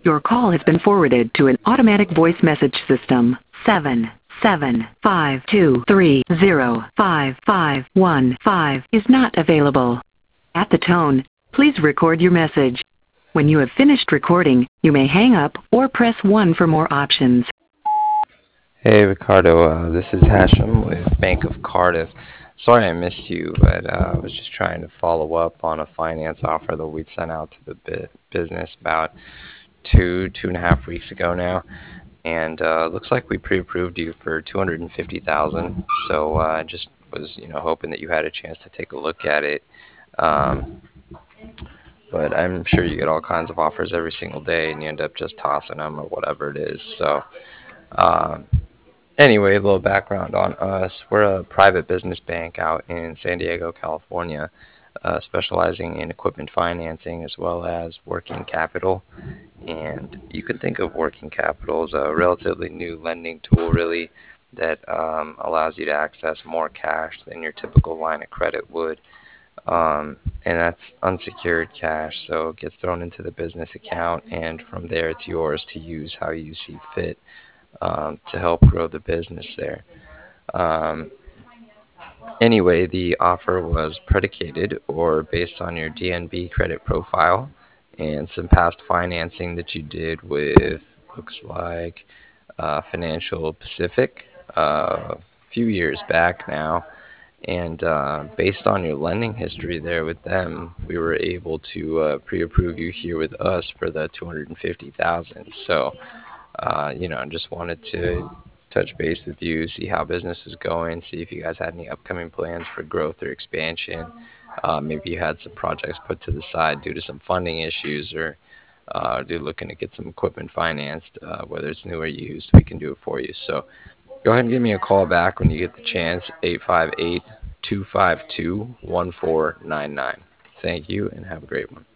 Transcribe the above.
Your call has been forwarded to an automatic voice message system. 77523055515 is not available. At the tone, please record your message. When you have finished recording, you may hang up or press 1 for more options. Hey Ricardo, this is Hashem with Bank of Cardiff. Sorry I missed you, but I was just trying to follow up on a finance offer that we'd sent out to the business about two and a half weeks ago now, and looks like we pre-approved you for $250,000. So I just was, hoping that you had a chance to take a look at it. But I'm sure you get all kinds of offers every single day, and you end up just tossing them or whatever it is. So. Um, Anyway, a little background on us. We're a private business bank out in San Diego, California, specializing in equipment financing as well as working capital. And you can think of working capital as a relatively new lending tool, really, that allows you to access more cash than your typical line of credit would. And that's unsecured cash, so it gets thrown into the business account, and from there it's yours to use how you see fit to help grow the business there. Um, anyway, the offer was predicated or based on your DNB credit profile and some past financing that you did with, looks like, Financial Pacific a few years back now. And based on your lending history there with them, we were able to pre-approve you here with us for the 250,000. So just wanted to touch base with you, see how business is going, see if you guys had any upcoming plans for growth or expansion. Maybe you had some projects put to the side due to some funding issues, or you're looking to get some equipment financed, whether it's new or used, we can do it for you. So go ahead and give me a call back when you get the chance, 858-252-1499. Thank you, and have a great one.